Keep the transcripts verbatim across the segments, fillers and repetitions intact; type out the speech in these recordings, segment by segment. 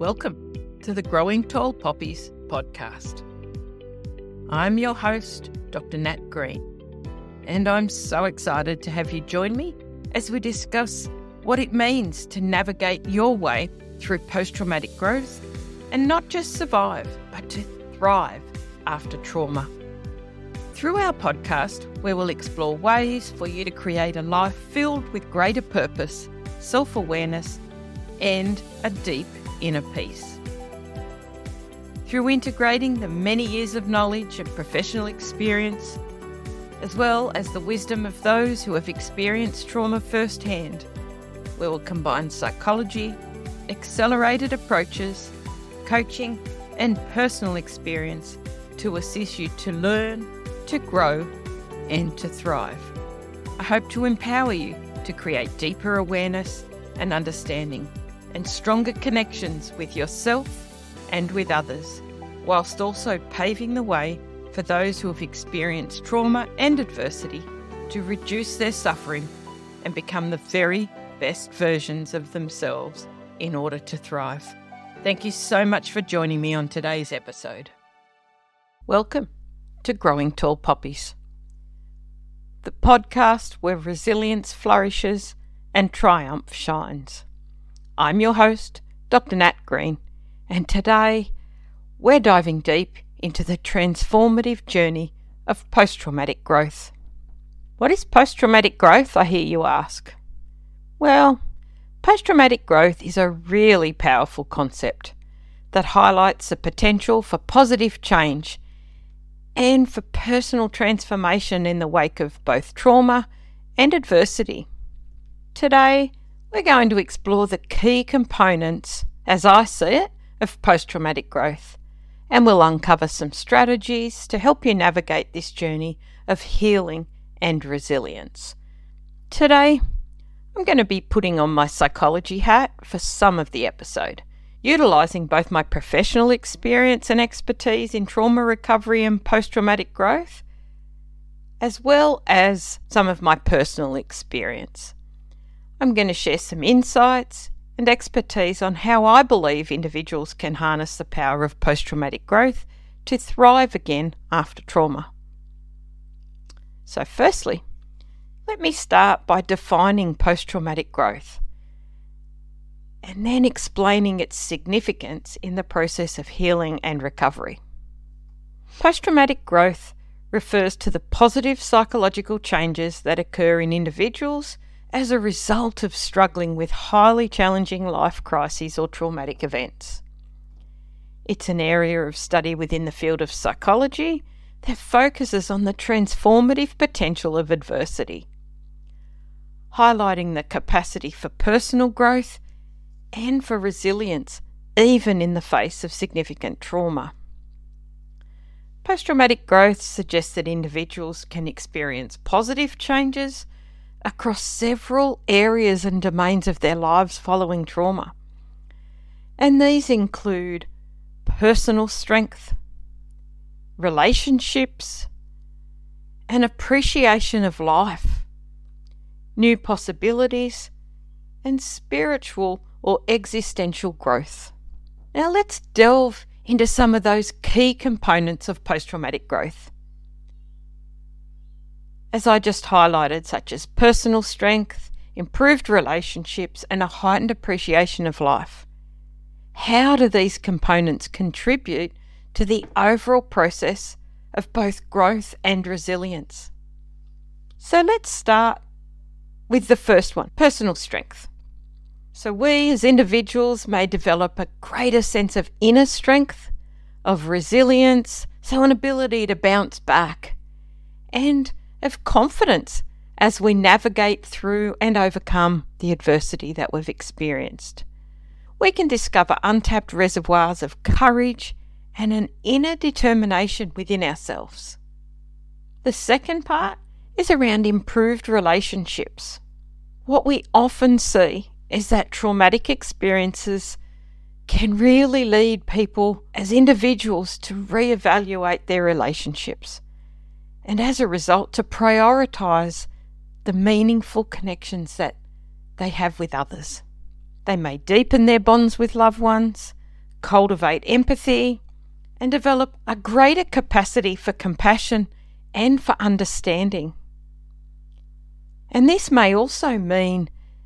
Welcome to the Growing Tall Poppies podcast. I'm your host, Doctor Nat Green, and I'm so excited to have you join me as we discuss what it means to navigate your way through post-traumatic growth and not just survive, but to thrive after trauma. Through our podcast, we will explore ways for you to create a life filled with greater purpose, self-awareness, and a deep inner peace. Through integrating the many years of knowledge and professional experience, as well as the wisdom of those who have experienced trauma firsthand, we will combine psychology, accelerated approaches, coaching, and personal experience to assist you to learn, to grow, and to thrive. I hope to empower you to create deeper awareness and understanding and stronger connections with yourself and with others, whilst also paving the way for those who have experienced trauma and adversity to reduce their suffering and become the very best versions of themselves in order to thrive. Thank you so much for joining me on today's episode. Welcome to Growing Tall Poppies, the podcast where resilience flourishes and triumph shines. I'm your host, Doctor Nat Green, and today we're diving deep into the transformative journey of post-traumatic growth. What is post-traumatic growth, I hear you ask? Well, post-traumatic growth is a really powerful concept that highlights the potential for positive change and for personal transformation in the wake of both trauma and adversity. Today, we're going to explore the key components, as I see it, of post-traumatic growth, and we'll uncover some strategies to help you navigate this journey of healing and resilience. Today, I'm going to be putting on my psychology hat for some of the episode, utilising both my professional experience and expertise in trauma recovery and post-traumatic growth, as well as some of my personal experience. I'm going to share some insights and expertise on how I believe individuals can harness the power of post-traumatic growth to thrive again after trauma. So firstly, let me start by defining post-traumatic growth and then explaining its significance in the process of healing and recovery. Post-traumatic growth refers to the positive psychological changes that occur in individuals as a result of struggling with highly challenging life crises or traumatic events. It's an area of study within the field of psychology that focuses on the transformative potential of adversity, highlighting the capacity for personal growth and for resilience even in the face of significant trauma. Post-traumatic growth suggests that individuals can experience positive changes across several areas and domains of their lives following trauma. And these include personal strength, relationships, an appreciation of life, new possibilities, and spiritual or existential growth. Now let's delve into some of those key components of post-traumatic growth, as I just highlighted, such as personal strength, improved relationships, and a heightened appreciation of life. How do these components contribute to the overall process of both growth and resilience? So let's start with the first one, personal strength. So we as individuals may develop a greater sense of inner strength, of resilience, so an ability to bounce back, and of confidence as we navigate through and overcome the adversity that we've experienced. We can discover untapped reservoirs of courage and an inner determination within ourselves. The second part is around improved relationships. What we often see is that traumatic experiences can really lead people as individuals to reevaluate their relationships, and as a result to prioritise the meaningful connections that they have with others. They may deepen their bonds with loved ones, cultivate empathy, and develop a greater capacity for compassion and for understanding. And this may also mean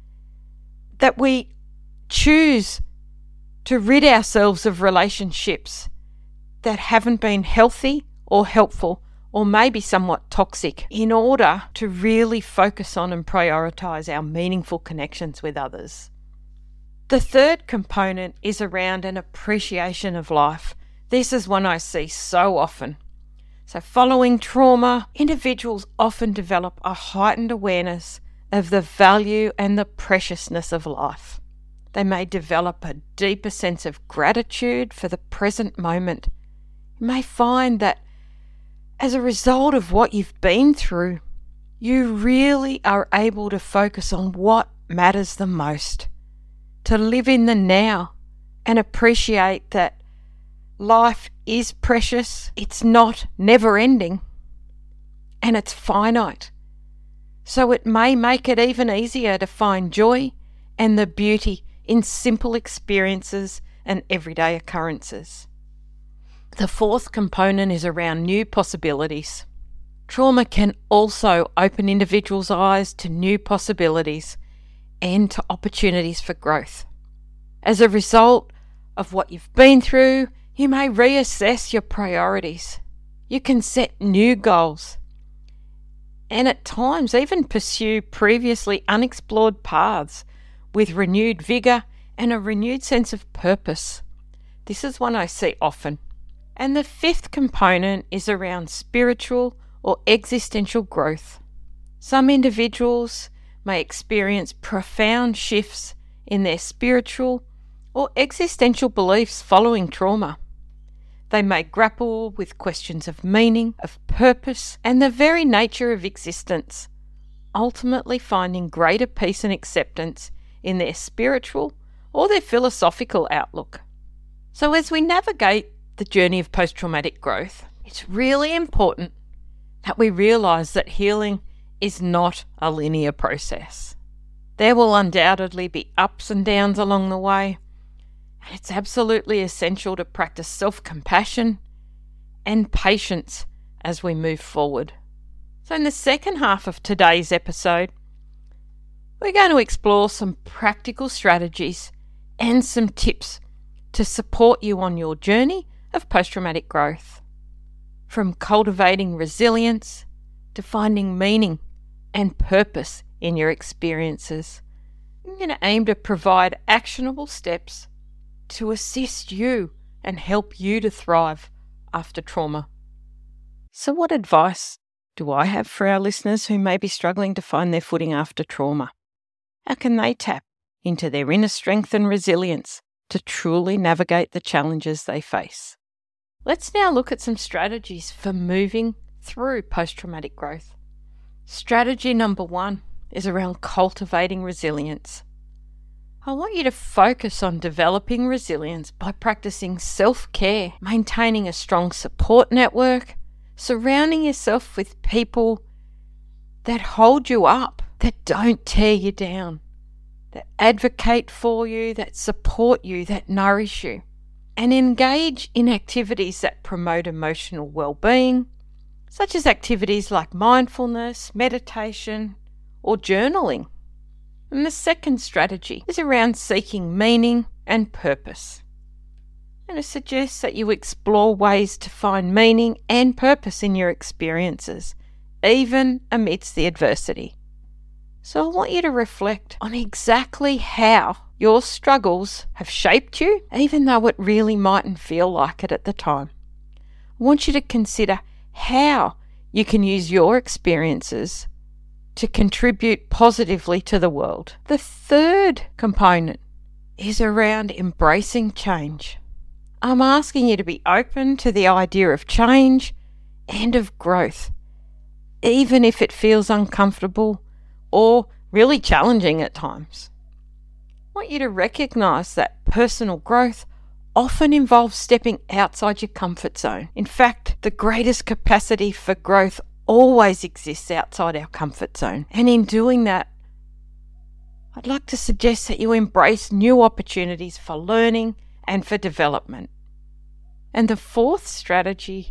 that we choose to rid ourselves of relationships that haven't been healthy or helpful, or maybe somewhat toxic, in order to really focus on and prioritise our meaningful connections with others. The third component is around an appreciation of life. This is one I see so often. So following trauma, individuals often develop a heightened awareness of the value and the preciousness of life. They may develop a deeper sense of gratitude for the present moment. You may find that as a result of what you've been through, you really are able to focus on what matters the most, to live in the now and appreciate that life is precious, it's not never-ending, and it's finite. So it may make it even easier to find joy and the beauty in simple experiences and everyday occurrences. The fourth component is around new possibilities. Trauma can also open individuals' eyes to new possibilities and to opportunities for growth. As a result of what you've been through, you may reassess your priorities. You can set new goals and at times even pursue previously unexplored paths with renewed vigour and a renewed sense of purpose. This is one I see often. And the fifth component is around spiritual or existential growth. Some individuals may experience profound shifts in their spiritual or existential beliefs following trauma. They may grapple with questions of meaning, of purpose, and the very nature of existence, ultimately finding greater peace and acceptance in their spiritual or their philosophical outlook. So as we navigate the journey of post-traumatic growth, it's really important that we realise that healing is not a linear process. There will undoubtedly be ups and downs along the way, and it's absolutely essential to practice self-compassion and patience as we move forward. So in the second half of today's episode, we're going to explore some practical strategies and some tips to support you on your journey of post-traumatic growth. From cultivating resilience to finding meaning and purpose in your experiences, I'm going to aim to provide actionable steps to assist you and help you to thrive after trauma. So what advice do I have for our listeners who may be struggling to find their footing after trauma? How can they tap into their inner strength and resilience to truly navigate the challenges they face? Let's now look at some strategies for moving through post-traumatic growth. Strategy number one is around cultivating resilience. I want you to focus on developing resilience by practicing self-care, maintaining a strong support network, surrounding yourself with people that hold you up, that don't tear you down, that advocate for you, that support you, that nourish you, and engage in activities that promote emotional well-being, such as activities like mindfulness, meditation, or journaling. And the second strategy is around seeking meaning and purpose. I'm going to suggest that you explore ways to find meaning and purpose in your experiences, even amidst the adversity. So I want you to reflect on exactly how your struggles have shaped you, even though it really mightn't feel like it at the time. I want you to consider how you can use your experiences to contribute positively to the world. The third component is around embracing change. I'm asking you to be open to the idea of change and of growth, even if it feels uncomfortable or really challenging at times. I want you to recognise that personal growth often involves stepping outside your comfort zone. In fact, the greatest capacity for growth always exists outside our comfort zone. And in doing that, I'd like to suggest that you embrace new opportunities for learning and for development. And the fourth strategy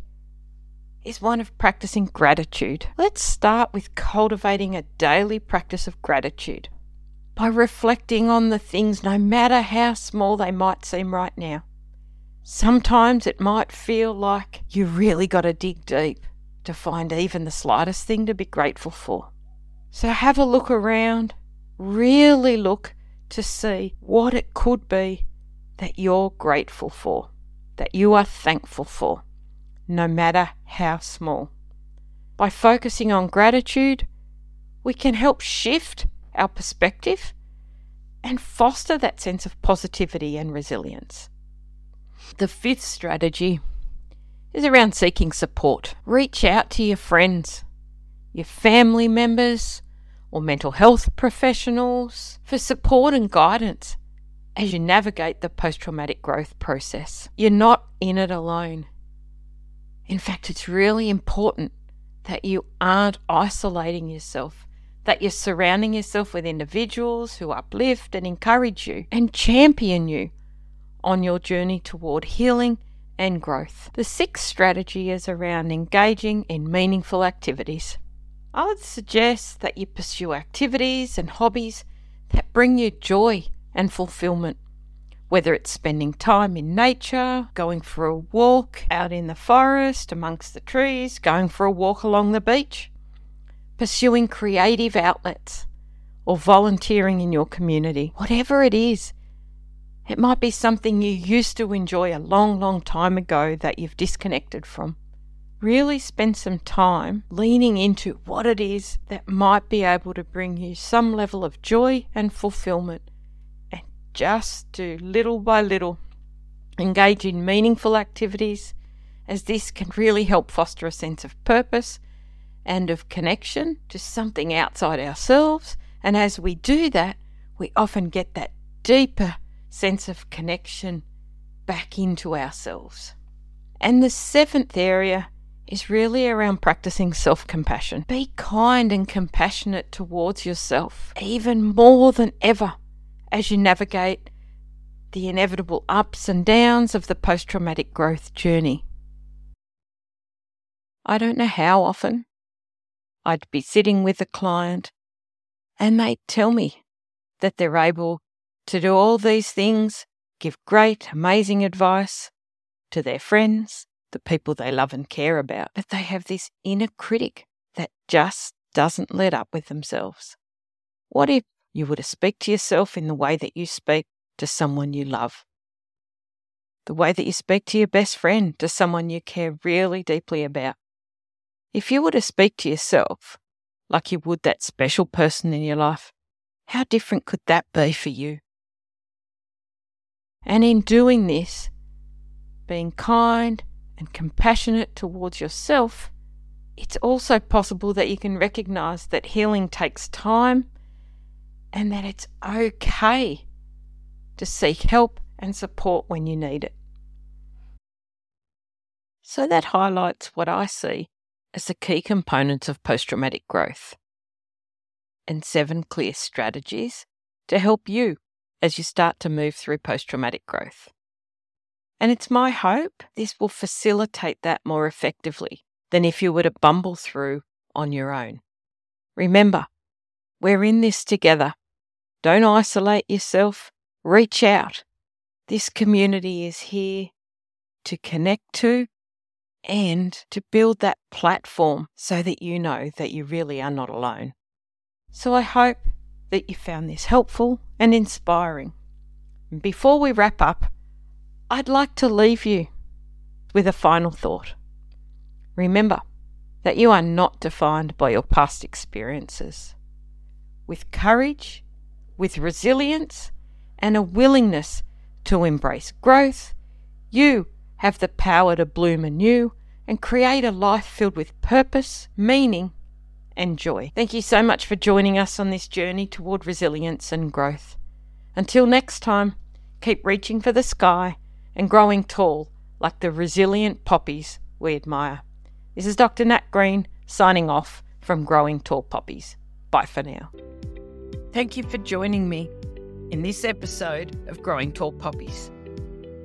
is one of practicing gratitude. Let's start with cultivating a daily practice of gratitude by reflecting on the things, no matter how small they might seem right now. Sometimes it might feel like you really got to dig deep to find even the slightest thing to be grateful for. So have a look around, really look to see what it could be that you're grateful for, that you are thankful for, no matter how small. By focusing on gratitude, we can help shift our perspective and foster that sense of positivity and resilience. The fifth strategy is around seeking support. Reach out to your friends, your family members, or mental health professionals for support and guidance as you navigate the post-traumatic growth process. You're not in it alone. In fact, it's really important that you aren't isolating yourself, that you're surrounding yourself with individuals who uplift and encourage you and champion you on your journey toward healing and growth. The sixth strategy is around engaging in meaningful activities. I would suggest that you pursue activities and hobbies that bring you joy and fulfillment, whether it's spending time in nature, going for a walk out in the forest amongst the trees, going for a walk along the beach, pursuing creative outlets, or volunteering in your community. Whatever it is, it might be something you used to enjoy a long, long time ago that you've disconnected from. Really spend some time leaning into what it is that might be able to bring you some level of joy and fulfillment, and just do little by little engage in meaningful activities, as this can really help foster a sense of purpose and of connection to something outside ourselves. And as we do that, we often get that deeper sense of connection back into ourselves. And the seventh area is really around practicing self-compassion. Be kind and compassionate towards yourself, even more than ever, as you navigate the inevitable ups and downs of the post-traumatic growth journey. I don't know how often I'd be sitting with a client and they'd tell me that they're able to do all these things, give great, amazing advice to their friends, the people they love and care about, but they have this inner critic that just doesn't let up with themselves. What if you were to speak to yourself in the way that you speak to someone you love? The way that you speak to your best friend, to someone you care really deeply about. If you were to speak to yourself like you would that special person in your life, how different could that be for you? And in doing this, being kind and compassionate towards yourself, it's also possible that you can recognize that healing takes time and that it's okay to seek help and support when you need it. So that highlights what I see as the key components of post-traumatic growth and seven clear strategies to help you as you start to move through post-traumatic growth. And it's my hope this will facilitate that more effectively than if you were to bumble through on your own. Remember, we're in this together. Don't isolate yourself. Reach out. This community is here to connect to and to build that platform so that you know that you really are not alone. So I hope that you found this helpful and inspiring. And before we wrap up, I'd like to leave you with a final thought. Remember that you are not defined by your past experiences. With courage, with resilience, and a willingness to embrace growth, you have the power to bloom anew and create a life filled with purpose, meaning, and joy. Thank you so much for joining us on this journey toward resilience and growth. Until next time, keep reaching for the sky and growing tall like the resilient poppies we admire. This is Doctor Nat Green signing off from Growing Tall Poppies. Bye for now. Thank you for joining me in this episode of Growing Tall Poppies.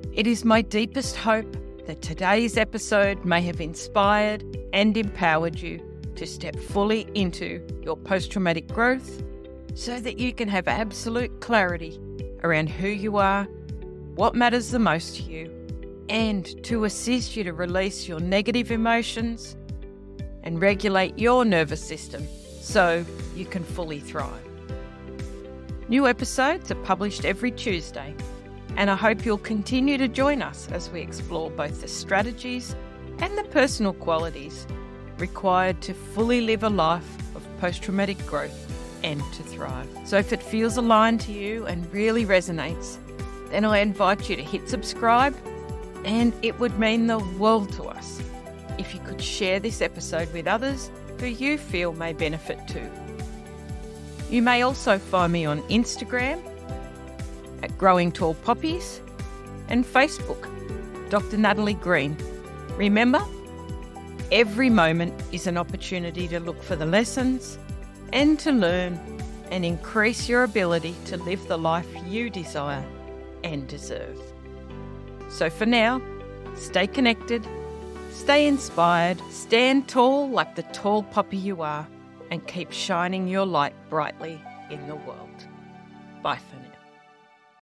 It is my deepest hope that today's episode may have inspired and empowered you to step fully into your post-traumatic growth so that you can have absolute clarity around who you are, what matters the most to you, and to assist you to release your negative emotions and regulate your nervous system so you can fully thrive. New episodes are published every Tuesday, and I hope you'll continue to join us as we explore both the strategies and the personal qualities required to fully live a life of post-traumatic growth and to thrive. So if it feels aligned to you and really resonates, then I invite you to hit subscribe, and it would mean the world to us if you could share this episode with others who you feel may benefit too. You may also find me on Instagram at Growing Tall Poppies and Facebook, Doctor Natalie Green. Remember, every moment is an opportunity to look for the lessons and to learn and increase your ability to live the life you desire and deserve. So for now, stay connected, stay inspired, stand tall like the tall poppy you are, and keep shining your light brightly in the world. Bye for now.